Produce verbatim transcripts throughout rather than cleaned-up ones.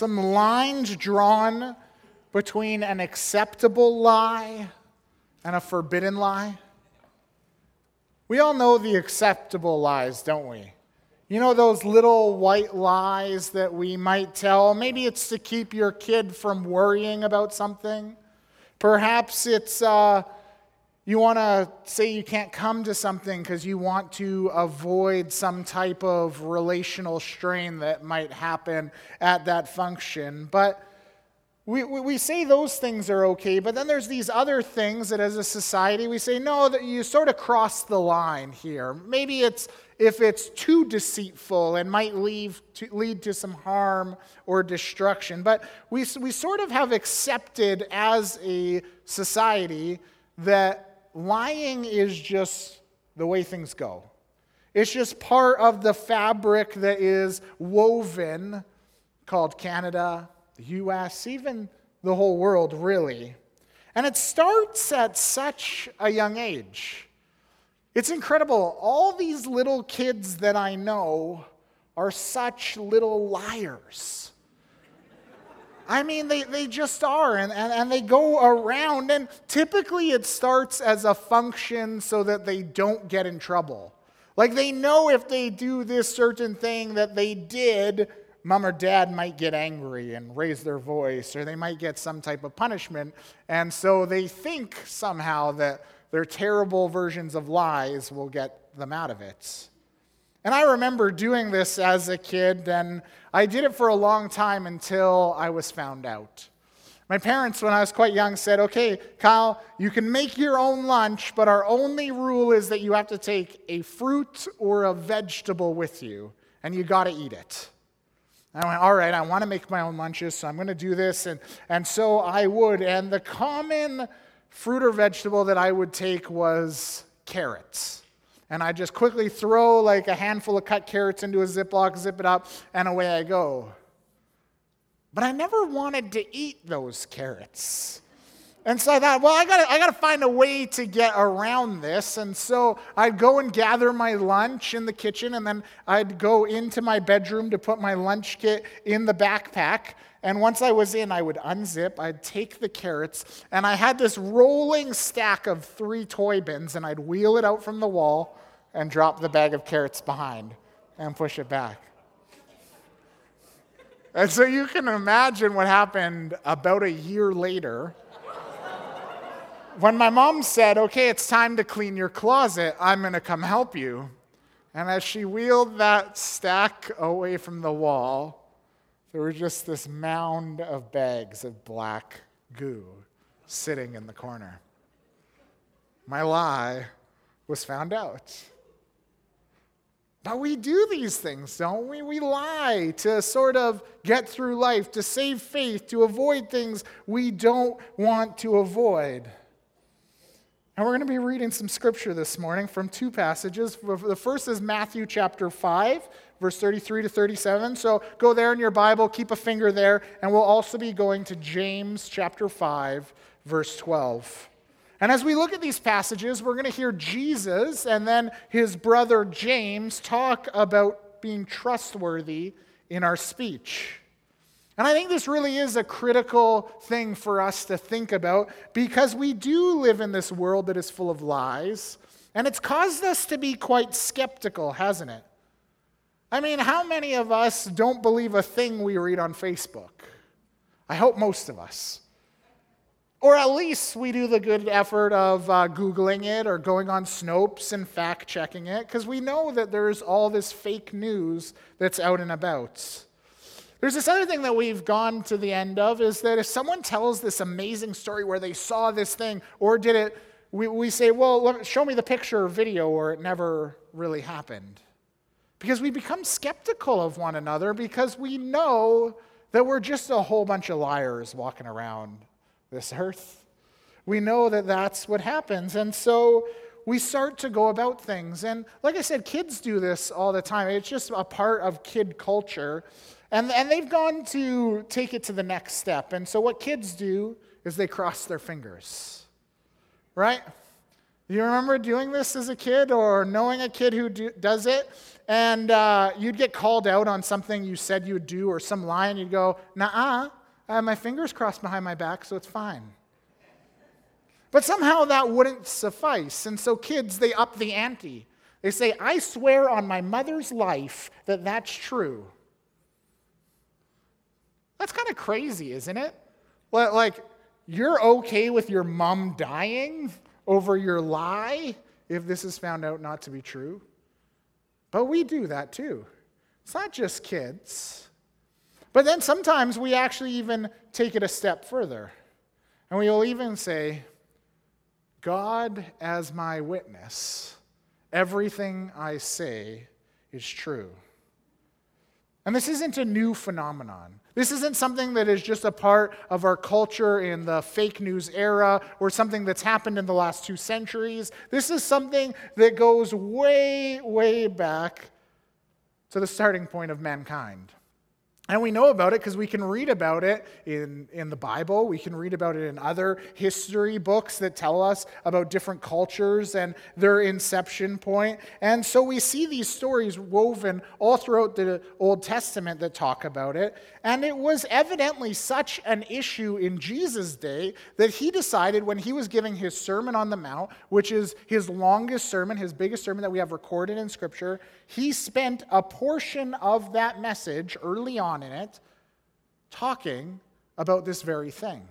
some lines drawn between an acceptable lie and a forbidden lie. We all know the acceptable lies, don't we? You know those little white lies that we might tell? Maybe it's to keep your kid from worrying about something. Perhaps it's uh, you want to say you can't come to something because you want to avoid some type of relational strain that might happen at that function. But we, we, we say those things are okay, but then there's these other things that as a society we say, no, that you sort of cross the line here. Maybe it's if it's too deceitful and might lead to, lead to some harm or destruction. But we, we sort of have accepted as a society that lying is just the way things go. It's just part of the fabric that is woven, called Canada, the U S, even the whole world, really. And it starts at such a young age. It's incredible. All these little kids that I know are such little liars. I mean, they, they just are, and, and, and they go around, and typically it starts as a function so that they don't get in trouble. Like they know if they do this certain thing that they did, mom or dad might get angry and raise their voice, or they might get some type of punishment, and so they think somehow that their terrible versions of lies will get them out of it. And I remember doing this as a kid, and I did it for a long time until I was found out. My parents, when I was quite young, said, okay, Kyle, you can make your own lunch, but our only rule is that you have to take a fruit or a vegetable with you, and you got to eat it. I went, all right, I want to make my own lunches, so I'm going to do this. And, and so I would. And the common fruit or vegetable that I would take was carrots. And I just quickly throw like a handful of cut carrots into a Ziploc, zip it up, and away I go. But I never wanted to eat those carrots. And so I thought, well, I gotta, I gotta find a way to get around this. And so I'd go and gather my lunch in the kitchen, and then I'd go into my bedroom to put my lunch kit in the backpack. And once I was in, I would unzip, I'd take the carrots, and I had this rolling stack of three toy bins, and I'd wheel it out from the wall and drop the bag of carrots behind and push it back. And so you can imagine what happened about a year later. When my mom said, okay, it's time to clean your closet, I'm going to come help you. And as she wheeled that stack away from the wall, there was just this mound of bags of black goo sitting in the corner. My lie was found out. But we do these things, don't we? We lie to sort of get through life, to save faith, to avoid things we don't want to avoid. And we're going to be reading some scripture this morning from two passages. The first is Matthew chapter five, verse thirty-three to thirty-seven. So go there in your Bible, keep a finger there, and we'll also be going to James chapter five, verse twelve. And as we look at these passages, we're going to hear Jesus and then his brother James talk about being trustworthy in our speech. And I think this really is a critical thing for us to think about because we do live in this world that is full of lies, and it's caused us to be quite skeptical, hasn't it? I mean, how many of us don't believe a thing we read on Facebook? I hope most of us. Or at least we do the good effort of uh, Googling it or going on Snopes and fact-checking it because we know that there's all this fake news that's out and about. There's this other thing that we've gone to the end of is that if someone tells this amazing story where they saw this thing or did it, we, we say, well, look, show me the picture or video, or it never really happened. Because we become skeptical of one another because we know that we're just a whole bunch of liars walking around this earth. We know that that's what happens. And so we start to go about things. And like I said, kids do this all the time. It's just a part of kid culture. And, and they've gone to take it to the next step. And so what kids do is they cross their fingers, right? Do you remember doing this as a kid or knowing a kid who do, does it? And uh, you'd get called out on something you said you would do or some lie, and you'd go, "Nuh-uh, I have my fingers crossed behind my back, so it's fine." But somehow that wouldn't suffice. And so kids, they up the ante. They say, "I swear on my mother's life that that's true." That's kind of crazy, isn't it? Like, you're okay with your mom dying over your lie if this is found out not to be true? But we do that too. It's not just kids. But then sometimes we actually even take it a step further. And we will even say, "God as my witness, everything I say is true." And this isn't a new phenomenon. This isn't something that is just a part of our culture in the fake news era or something that's happened in the last two centuries. This is something that goes way, way back to the starting point of mankind. And we know about it because we can read about it in, in the Bible. We can read about it in other history books that tell us about different cultures and their inception point. And so we see these stories woven all throughout the Old Testament that talk about it. And it was evidently such an issue in Jesus' day that he decided when he was giving his Sermon on the Mount, which is his longest sermon, his biggest sermon that we have recorded in Scripture, he spent a portion of that message early on in it talking about this very thing.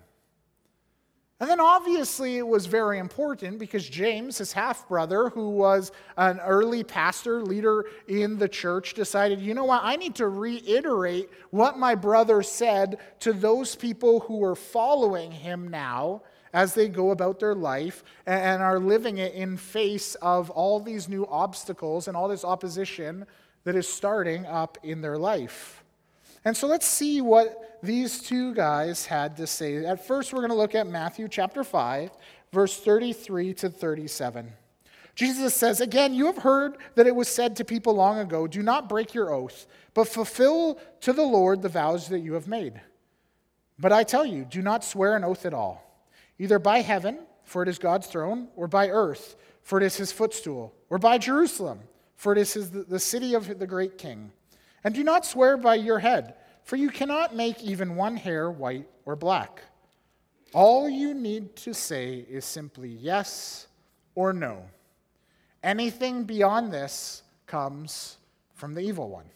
And then obviously it was very important because James, his half-brother, who was an early pastor, leader in the church, decided, you know what, I need to reiterate what my brother said to those people who were following him now as they go about their life and are living it in face of all these new obstacles and all this opposition that is starting up in their life. And so let's see what these two guys had to say. At first, we're going to look at Matthew chapter five, verse thirty-three to thirty-seven. Jesus says, "Again, you have heard that it was said to people long ago, 'Do not break your oath, but fulfill to the Lord the vows that you have made.' But I tell you, do not swear an oath at all, either by heaven, for it is God's throne, or by earth, for it is his footstool, or by Jerusalem, for it is his, the city of the great king. And do not swear by your head, for you cannot make even one hair white or black. All you need to say is simply yes or no. Anything beyond this comes from the evil one."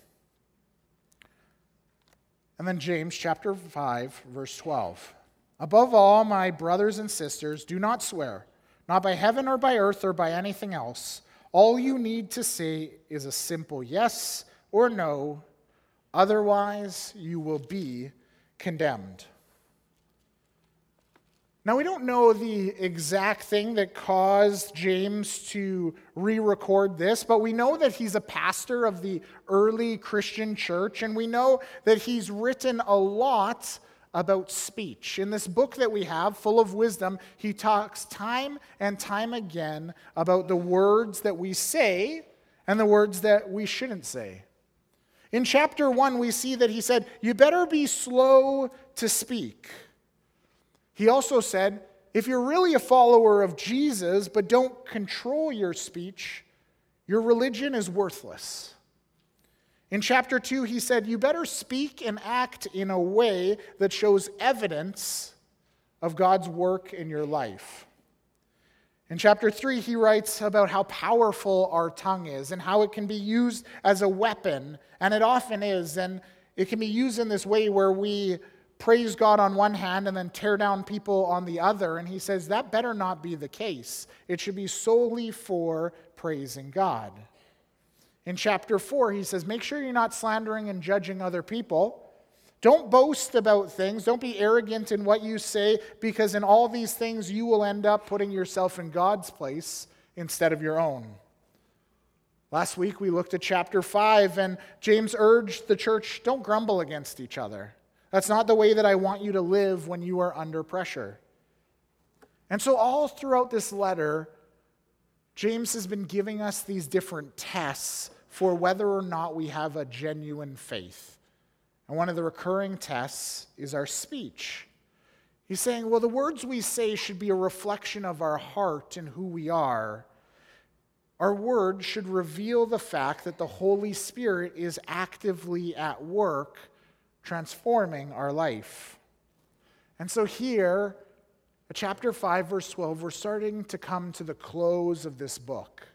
And then James chapter five, verse twelve. "Above all, my brothers and sisters, do not swear, not by heaven or by earth or by anything else. All you need to say is a simple yes or no, otherwise you will be condemned." Now, we don't know the exact thing that caused James to re-record this, but we know that he's a pastor of the early Christian church, and we know that he's written a lot about speech. In this book that we have, full of wisdom, he talks time and time again about the words that we say and the words that we shouldn't say. In chapter one, we see that he said, "You better be slow to speak." He also said, if you're really a follower of Jesus but don't control your speech, your religion is worthless. In chapter two, he said, you better speak and act in a way that shows evidence of God's work in your life. In chapter three, he writes about how powerful our tongue is and how it can be used as a weapon, and it often is, and it can be used in this way where we praise God on one hand and then tear down people on the other, and he says that better not be the case. It should be solely for praising God. In chapter four, he says, make sure you're not slandering and judging other people. Don't boast about things. Don't be arrogant in what you say, because in all these things you will end up putting yourself in God's place instead of your own. Last week we looked at chapter five, and James urged the church, don't grumble against each other. That's not the way that I want you to live when you are under pressure. And so all throughout this letter, James has been giving us these different tests for whether or not we have a genuine faith. And one of the recurring tests is our speech. He's saying, well, the words we say should be a reflection of our heart and who we are. Our words should reveal the fact that the Holy Spirit is actively at work transforming our life. And so here, chapter five, verse twelve, we're starting to come to the close of this book.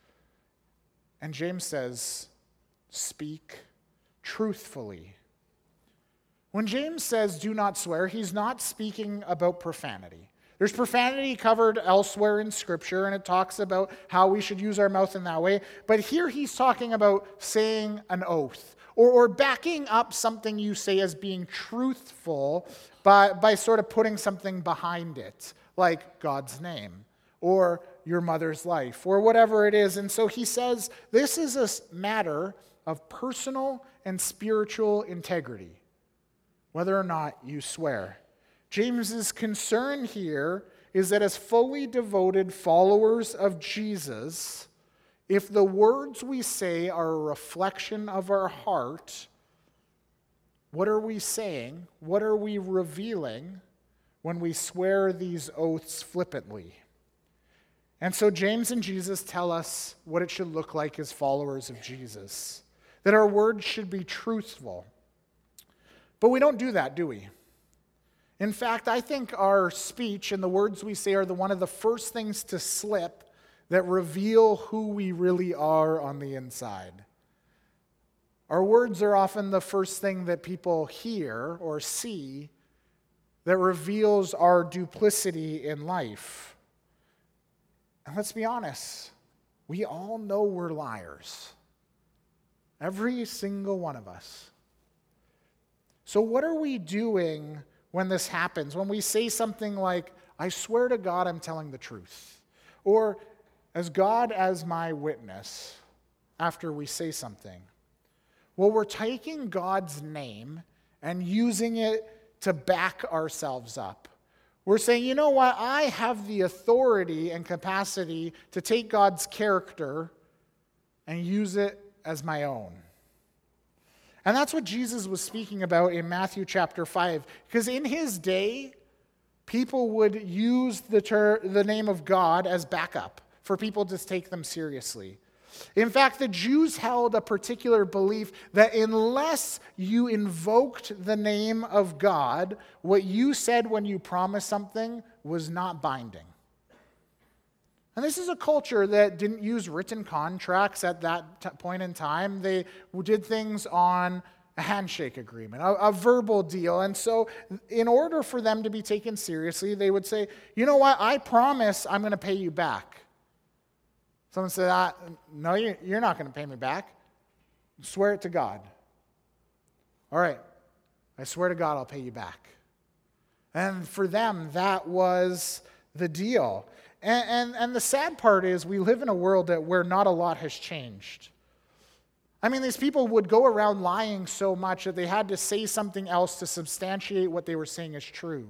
And James says, speak truthfully. When James says do not swear, he's not speaking about profanity. There's profanity covered elsewhere in Scripture, and it talks about how we should use our mouth in that way. But here he's talking about saying an oath, or, or backing up something you say as being truthful by, by sort of putting something behind it, like God's name, or your mother's life, or whatever it is. And so he says this is a matter of personal and spiritual integrity, whether or not you swear. James's concern here is that as fully devoted followers of Jesus, if the words we say are a reflection of our heart, what are we saying? What are we revealing when we swear these oaths flippantly? And so James and Jesus tell us what it should look like as followers of Jesus, that our words should be truthful. But we don't do that, do we? In fact, I think our speech and the words we say are the one of the first things to slip that reveal who we really are on the inside. Our words are often the first thing that people hear or see that reveals our duplicity in life. And let's be honest, we all know we're liars. Every single one of us. So what are we doing when this happens? When we say something like, I swear to God I'm telling the truth. Or, as God as my witness, after we say something. Well, we're taking God's name and using it to back ourselves up. We're saying, you know what? I have the authority and capacity to take God's character and use it as my own. And that's what Jesus was speaking about in Matthew chapter five. Because in his day, people would use the, ter- the name of God as backup for people to take them seriously. In fact, the Jews held a particular belief that unless you invoked the name of God, what you said when you promised something was not binding. And this is a culture that didn't use written contracts at that t- point in time. They did things on a handshake agreement, a, a verbal deal. And so in order for them to be taken seriously, they would say, you know what, I promise I'm going to pay you back. Someone said, ah, no, you're not going to pay me back. Swear it to God. All right, I swear to God I'll pay you back. And for them, that was the deal. And, and, and the sad part is we live in a world that where not a lot has changed. I mean, these people would go around lying so much that they had to say something else to substantiate what they were saying is true.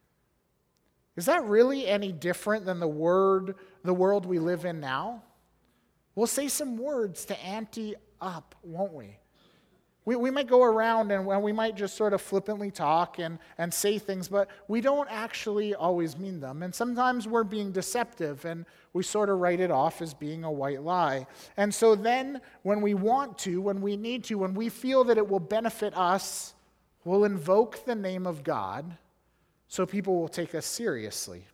Is that really any different than the word, the world we live in now? We'll say some words to ante up, won't we? We, we might go around and we might just sort of flippantly talk and, and say things, but we don't actually always mean them. And sometimes we're being deceptive and we sort of write it off as being a white lie. And so then when we want to, when we need to, when we feel that it will benefit us, we'll invoke the name of God so people will take us seriously.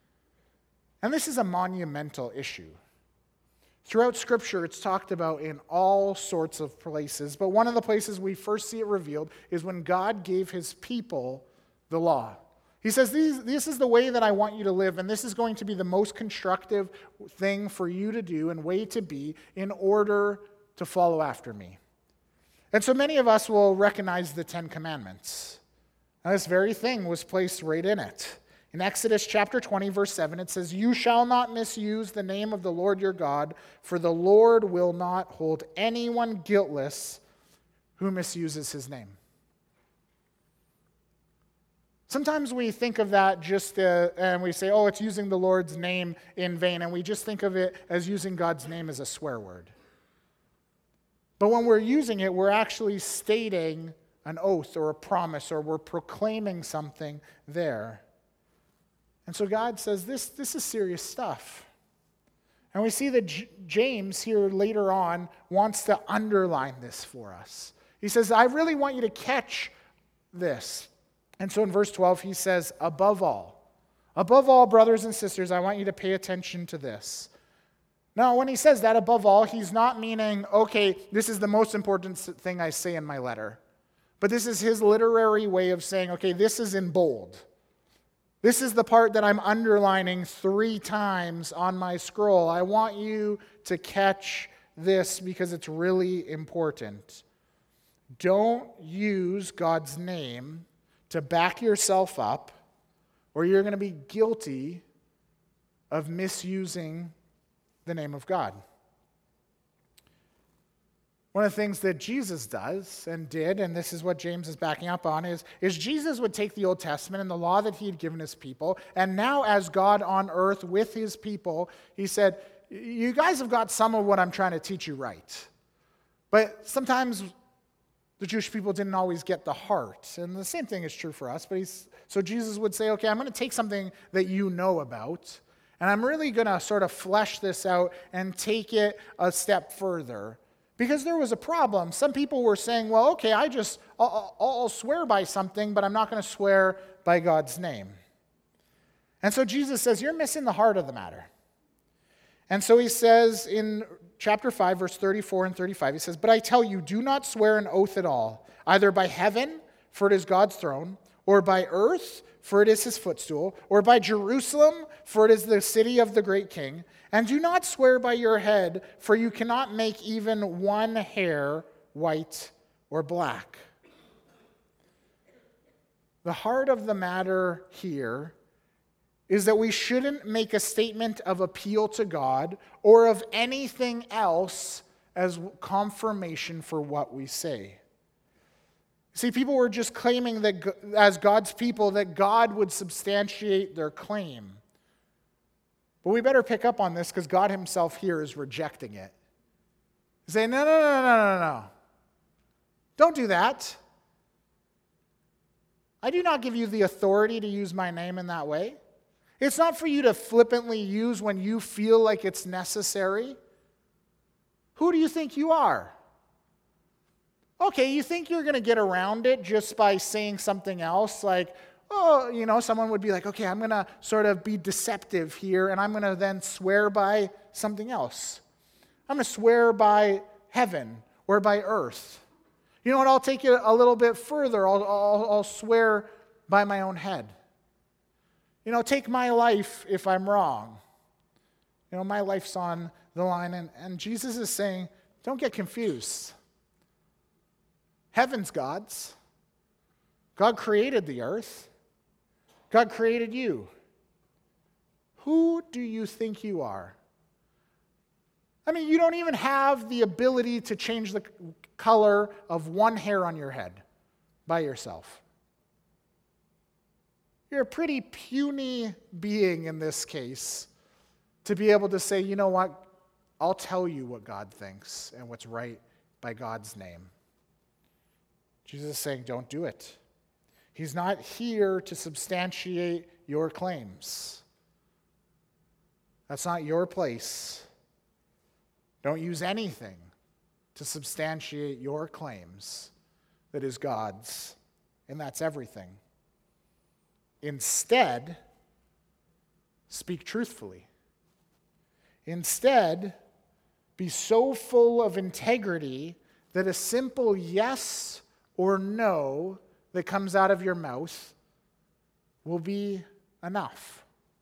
And this is a monumental issue. Throughout Scripture, it's talked about in all sorts of places, but one of the places we first see it revealed is when God gave his people the law. He says, this, this is the way that I want you to live, and this is going to be the most constructive thing for you to do and way to be in order to follow after me. And so many of us will recognize the Ten Commandments. And this very thing was placed right in it. In Exodus chapter twenty, verse seven, it says, "You shall not misuse the name of the Lord your God, for the Lord will not hold anyone guiltless who misuses his name." Sometimes we think of that just, uh, and we say, oh, it's using the Lord's name in vain, and we just think of it as using God's name as a swear word. But when we're using it, we're actually stating an oath or a promise, or we're proclaiming something there. And so God says, this, this is serious stuff. And we see that J- James here later on wants to underline this for us. He says, I really want you to catch this. And so in verse twelve, he says, above all, above all, brothers and sisters, I want you to pay attention to this. Now, when he says that, above all, he's not meaning, okay, this is the most important thing I say in my letter. But this is his literary way of saying, okay, this is in bold. This is the part that I'm underlining three times on my scroll. I want you to catch this because it's really important. Don't use God's name to back yourself up, or you're going to be guilty of misusing the name of God. One of the things that Jesus does and did, and this is what James is backing up on, is, is Jesus would take the Old Testament and the law that he had given his people, and now as God on earth with his people, he said, you guys have got some of what I'm trying to teach you right. But sometimes the Jewish people didn't always get the heart. And the same thing is true for us. But he's, so Jesus would say, okay, I'm going to take something that you know about, and I'm really going to sort of flesh this out and take it a step further. Because there was a problem. Some people were saying, well, okay, I just, I'll, I'll swear by something, but I'm not going to swear by God's name. And so Jesus says, you're missing the heart of the matter. And so he says in chapter five, verse thirty-four and thirty-five, he says, but I tell you, do not swear an oath at all, either by heaven, for it is God's throne, or by earth, for it is his footstool, or by Jerusalem, for it is the city of the great king. And do not swear by your head, for you cannot make even one hair white or black. The heart of the matter here is that we shouldn't make a statement of appeal to God or of anything else as confirmation for what we say. See, people were just claiming that as God's people that God would substantiate their claim. But we better pick up on this because God himself here is rejecting it. He's saying, no, no, no, no, no, no. Don't do that. I do not give you the authority to use my name in that way. It's not for you to flippantly use when you feel like it's necessary. Who do you think you are? Okay, you think you're going to get around it just by saying something else like, oh, you know, someone would be like, okay, I'm going to sort of be deceptive here, and I'm going to then swear by something else. I'm going to swear by heaven or by earth. You know what? I'll take it a little bit further. I'll, I'll, I'll swear by my own head. You know, take my life if I'm wrong. You know, my life's on the line, and, and Jesus is saying, don't get confused. Heaven's God's. God created the earth. God created you. Who do you think you are? I mean, you don't even have the ability to change the color of one hair on your head by yourself. You're a pretty puny being in this case to be able to say, you know what, I'll tell you what God thinks and what's right by God's name. Jesus is saying, don't do it. He's not here to substantiate your claims. That's not your place. Don't use anything to substantiate your claims that is God's, and that's everything. Instead, speak truthfully. Instead, be so full of integrity that a simple yes or no that comes out of your mouth will be enough.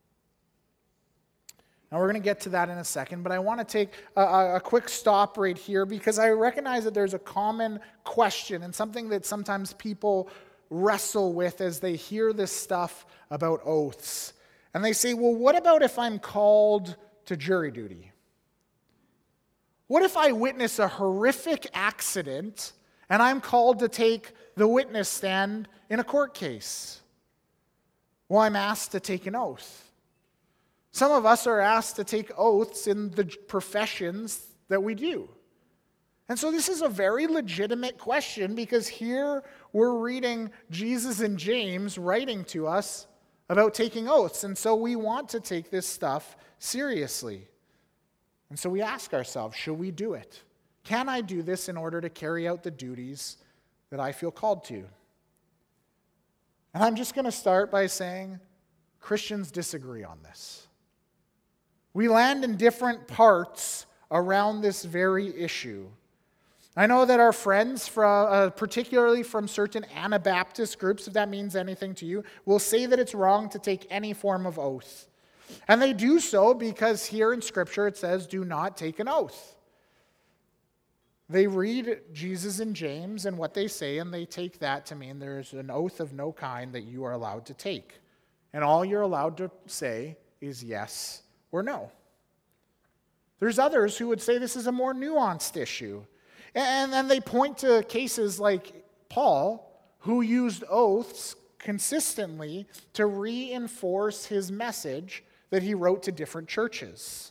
Now, we're going to get to that in a second, but I want to take a, a quick stop right here because I recognize that there's a common question and something that sometimes people wrestle with as they hear this stuff about oaths. And they say, well, what about if I'm called to jury duty? What if I witness a horrific accident and I'm called to take the witness stand in a court case? Well, I'm asked to take an oath. Some of us are asked to take oaths in the professions that we do. And so this is a very legitimate question because here we're reading Jesus and James writing to us about taking oaths. And so we want to take this stuff seriously. And so we ask ourselves, should we do it? Can I do this in order to carry out the duties that I feel called to? And I'm just going to start by saying Christians disagree on this. We land in different parts around this very issue. I know that our friends, from, uh, particularly from certain Anabaptist groups, if that means anything to you, will say that it's wrong to take any form of oath. And they do so because here in Scripture it says, do not take an oath. They read Jesus and James and what they say, and they take that to mean there's an oath of no kind that you are allowed to take. And all you're allowed to say is yes or no. There's others who would say this is a more nuanced issue. And then they point to cases like Paul, who used oaths consistently to reinforce his message that he wrote to different churches.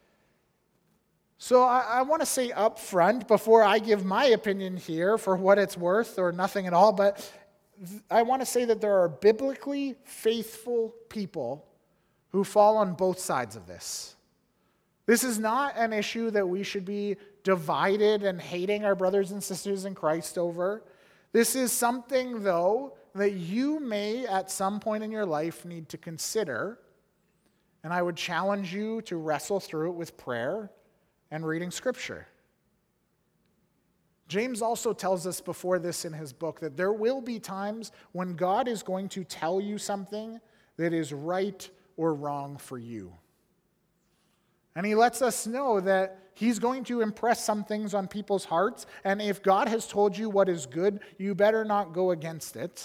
So I, I want to say up front, before I give my opinion here for what it's worth or nothing at all, but th- I want to say that there are biblically faithful people who fall on both sides of this. This is not an issue that we should be divided and hating our brothers and sisters in Christ over. This is something, though, that you may at some point in your life need to consider. And I would challenge you to wrestle through it with prayer and reading Scripture. James also tells us before this in his book that there will be times when God is going to tell you something that is right or wrong for you. And he lets us know that he's going to impress some things on people's hearts, and if God has told you what is good, you better not go against it.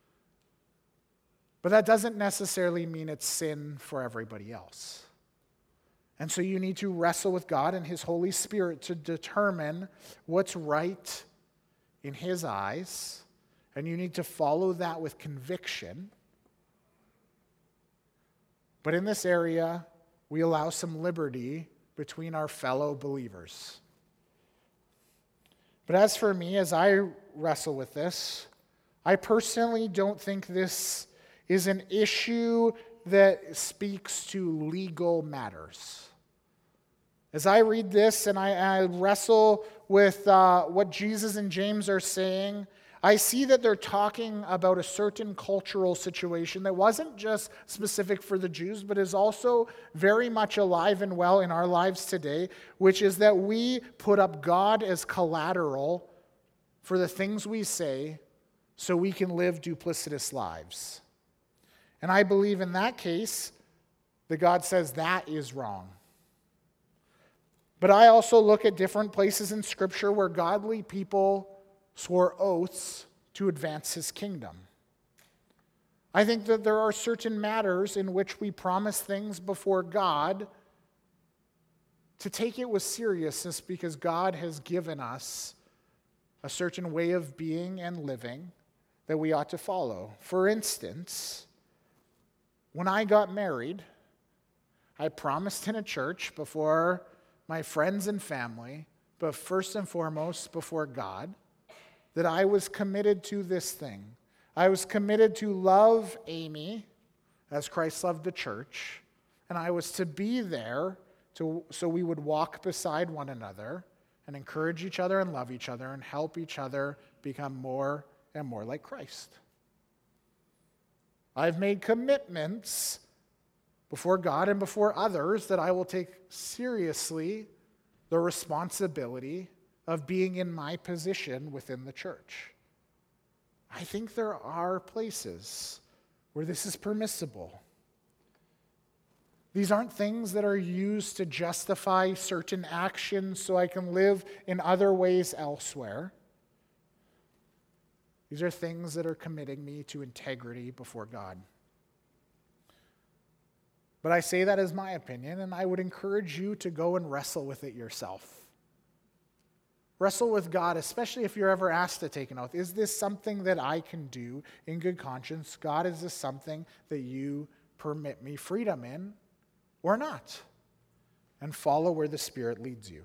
But that doesn't necessarily mean it's sin for everybody else. And so you need to wrestle with God and his Holy Spirit to determine what's right in his eyes, and you need to follow that with conviction. But in this area, we allow some liberty between our fellow believers. But as for me, as I wrestle with this, I personally don't think this is an issue that speaks to legal matters. As I read this and I, I wrestle with uh, what Jesus and James are saying, I see that they're talking about a certain cultural situation that wasn't just specific for the Jews, but is also very much alive and well in our lives today, which is that we put up God as collateral for the things we say so we can live duplicitous lives. And I believe in that case that God says that is wrong. But I also look at different places in Scripture where godly people swore oaths to advance his kingdom. I think that there are certain matters in which we promise things before God to take it with seriousness because God has given us a certain way of being and living that we ought to follow. For instance, when I got married, I promised in a church before my friends and family, but first and foremost before God, that I was committed to this thing. I was committed to love Amy as Christ loved the church, and I was to be there to, so we would walk beside one another and encourage each other and love each other and help each other become more and more like Christ. I've made commitments before God and before others that I will take seriously the responsibility of being in my position within the church. I think there are places where this is permissible. These aren't things that are used to justify certain actions so I can live in other ways elsewhere. These are things that are committing me to integrity before God. But I say that as my opinion, and I would encourage you to go and wrestle with it yourself. Wrestle with God, especially if you're ever asked to take an oath. Is this something that I can do in good conscience? God, is this something that you permit me freedom in or not? And follow where the Spirit leads you.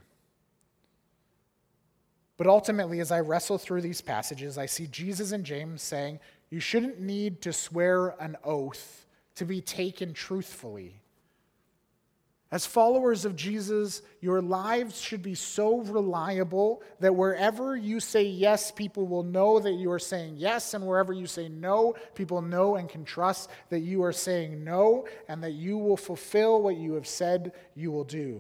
But ultimately, as I wrestle through these passages, I see Jesus and James saying, you shouldn't need to swear an oath to be taken truthfully. As followers of Jesus, your lives should be so reliable that wherever you say yes, people will know that you are saying yes, and wherever you say no, people know and can trust that you are saying no, and that you will fulfill what you have said you will do.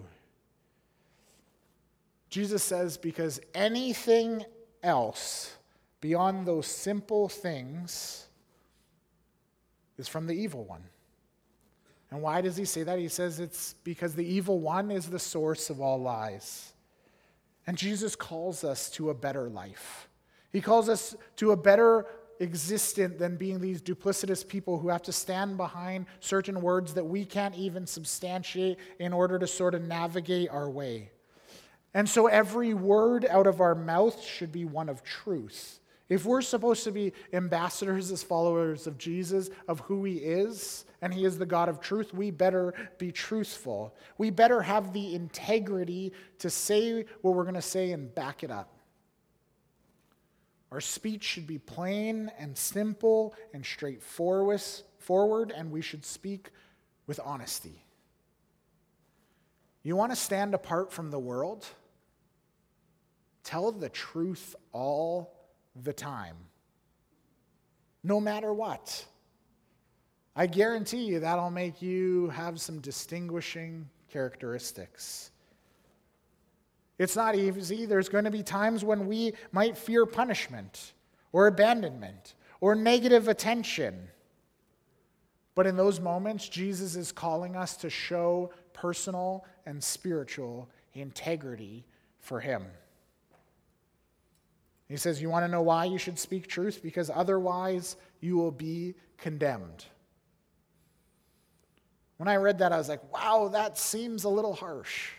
Jesus says, because anything else beyond those simple things is from the evil one. And why does he say that? He says it's because the evil one is the source of all lies. And Jesus calls us to a better life. He calls us to a better existence than being these duplicitous people who have to stand behind certain words that we can't even substantiate in order to sort of navigate our way. And so every word out of our mouth should be one of truth. If we're supposed to be ambassadors as followers of Jesus, of who he is, and he is the God of truth, we better be truthful. We better have the integrity to say what we're going to say and back it up. Our speech should be plain and simple and straightforward, and we should speak with honesty. You want to stand apart from the world? Tell the truth all the time, no matter what. I guarantee you that'll make you have some distinguishing characteristics. It's not easy. There's going to be times when we might fear punishment or abandonment or negative attention. But in those moments, Jesus is calling us to show personal and spiritual integrity for him. He says, you want to know why you should speak truth? Because otherwise you will be condemned. When I read that, I was like, wow, that seems a little harsh.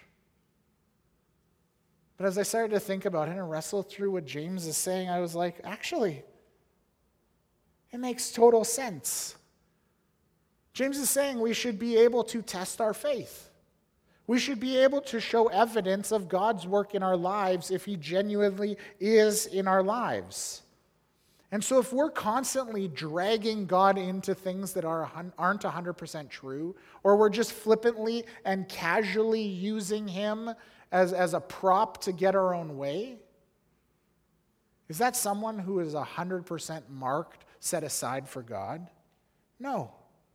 But as I started to think about it and wrestle through what James is saying, I was like, actually, it makes total sense. James is saying we should be able to test our faith. We should be able to show evidence of God's work in our lives if he genuinely is in our lives. And so if we're constantly dragging God into things that are, aren't one hundred percent true, or we're just flippantly and casually using him as, as a prop to get our own way, is that someone who is one hundred percent marked, set aside for God? No.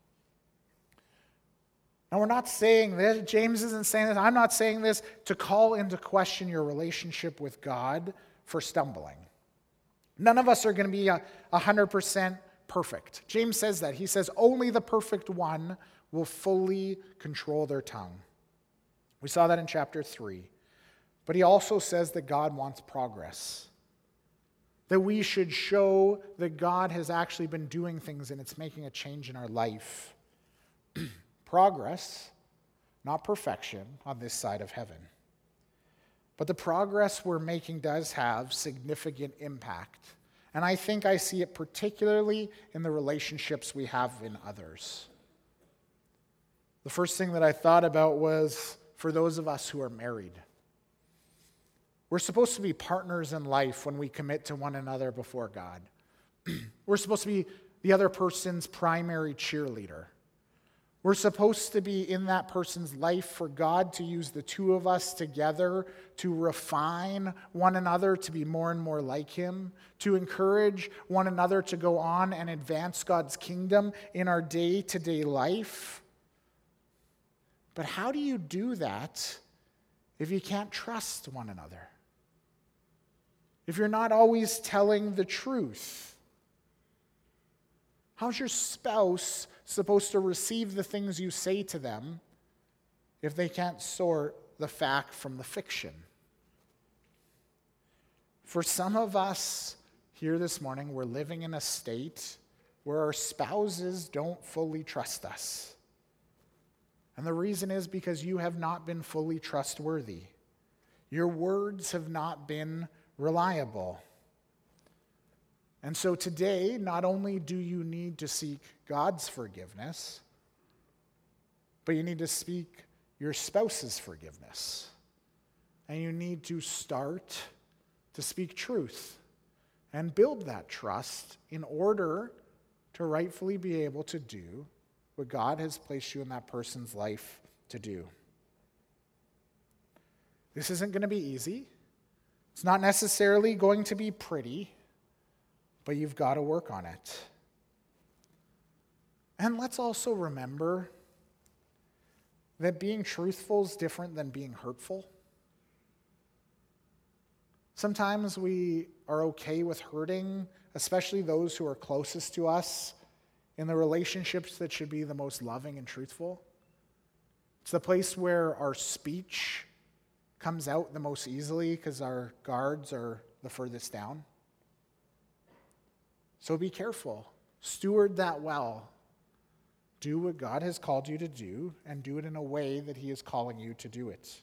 And we're not saying this, James isn't saying this, I'm not saying this to call into question your relationship with God for stumbling. None of us are going to be one hundred percent perfect. James says that. He says only the perfect one will fully control their tongue. We saw that in chapter three. But he also says that God wants progress. That we should show that God has actually been doing things and it's making a change in our life. Progress, not perfection, on this side of heaven. But the progress we're making does have significant impact. And I think I see it particularly in the relationships we have in others. The first thing that I thought about was for those of us who are married. We're supposed to be partners in life when we commit to one another before God. We're supposed to be the other person's primary cheerleader. We're supposed to be in that person's life for God to use the two of us together to refine one another to be more and more like him, to encourage one another to go on and advance God's kingdom in our day-to-day life. But how do you do that if you can't trust one another? If you're not always telling the truth? How's your spouse supposed to receive the things you say to them if they can't sort the fact from the fiction? For some of us here this morning, we're living in a state where our spouses don't fully trust us. And the reason is because you have not been fully trustworthy. Your words have not been reliable. And so today, not only do you need to seek God's forgiveness, but you need to seek your spouse's forgiveness. And you need to start to speak truth and build that trust in order to rightfully be able to do what God has placed you in that person's life to do. This isn't going to be easy. It's not necessarily going to be pretty, but you've got to work on it. And let's also remember that being truthful is different than being hurtful. Sometimes we are okay with hurting, especially those who are closest to us, in the relationships that should be the most loving and truthful. It's the place where our speech comes out the most easily because our guards are the furthest down. So be careful. Steward that well. Do what God has called you to do, and do it in a way that he is calling you to do it.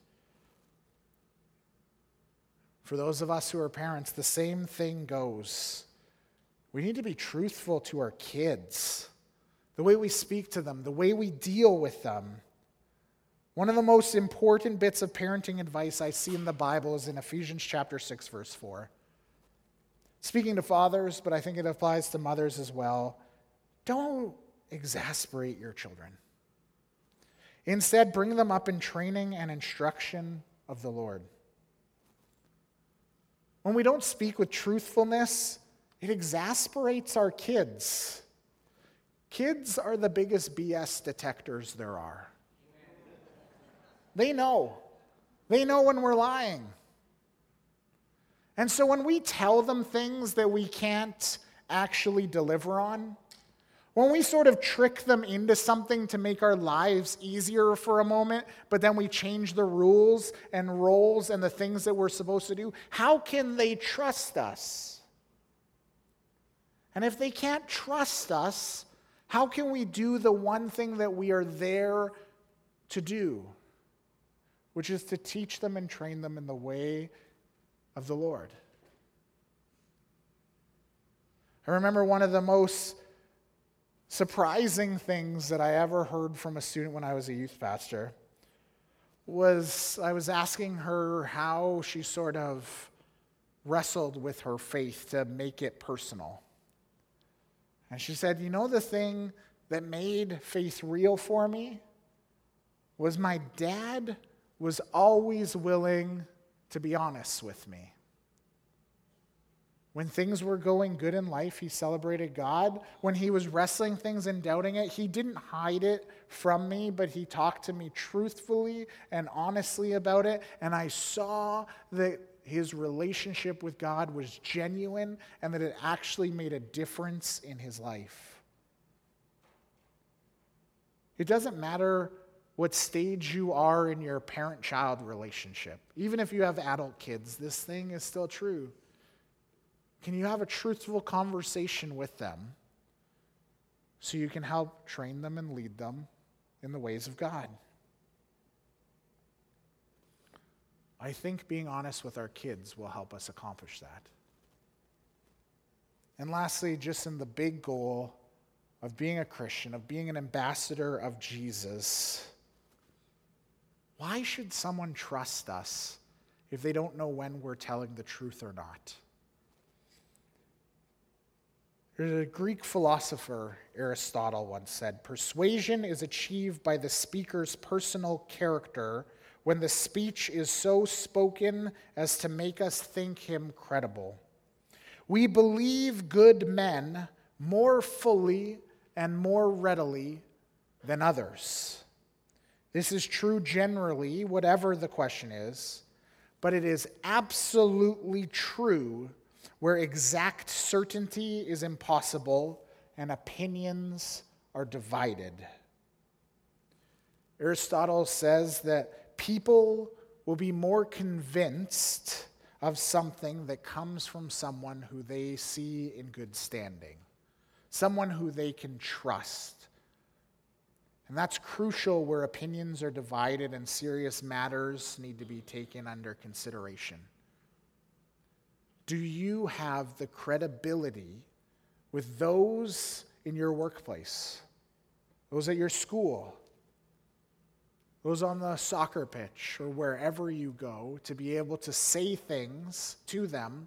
For those of us who are parents, the same thing goes. We need to be truthful to our kids. The way we speak to them, the way we deal with them. One of the most important bits of parenting advice I see in the Bible is in Ephesians chapter six, verse four. Speaking to fathers, but I think it applies to mothers as well. Don't exasperate your children. Instead, bring them up in training and instruction of the Lord. When we don't speak with truthfulness, it exasperates our kids. Kids are the biggest B S detectors there are. They know. They know when we're lying. And so when we tell them things that we can't actually deliver on, when we sort of trick them into something to make our lives easier for a moment, but then we change the rules and roles and the things that we're supposed to do, how can they trust us? And if they can't trust us, how can we do the one thing that we are there to do, which is to teach them and train them in the way of the Lord? I remember one of the most surprising things that I ever heard from a student when I was a youth pastor was I was asking her how she sort of wrestled with her faith to make it personal. And she said, you know, the thing that made faith real for me was my dad was always willing to be honest with me. When things were going good in life, he celebrated God. When he was wrestling things and doubting it, he didn't hide it from me, but he talked to me truthfully and honestly about it. And I saw that his relationship with God was genuine and that it actually made a difference in his life. It doesn't matter what stage you are in your parent-child relationship. Even if you have adult kids, this thing is still true. Can you have a truthful conversation with them so you can help train them and lead them in the ways of God? I think being honest with our kids will help us accomplish that. And lastly, just in the big goal of being a Christian, of being an ambassador of Jesus, why should someone trust us if they don't know when we're telling the truth or not? There's a Greek philosopher, Aristotle, once said, "Persuasion is achieved by the speaker's personal character when the speech is so spoken as to make us think him credible. We believe good men more fully and more readily than others. This is true generally, whatever the question is, but it is absolutely true where exact certainty is impossible and opinions are divided." Aristotle says that people will be more convinced of something that comes from someone who they see in good standing, someone who they can trust. And that's crucial where opinions are divided and serious matters need to be taken under consideration. Do you have the credibility with those in your workplace, those at your school, those on the soccer pitch or wherever you go, to be able to say things to them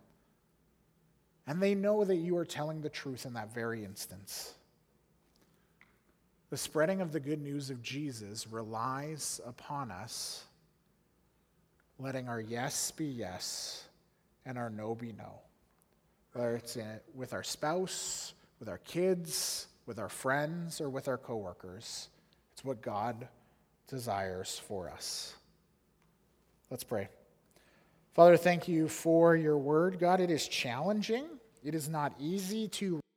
and they know that you are telling the truth in that very instance? The spreading of the good news of Jesus relies upon us letting our yes be yes and our no be no. Whether it's in, with our spouse, with our kids, with our friends, or with our coworkers. It's what God desires for us. Let's pray. Father, thank you for your word. God, it is challenging. It is not easy to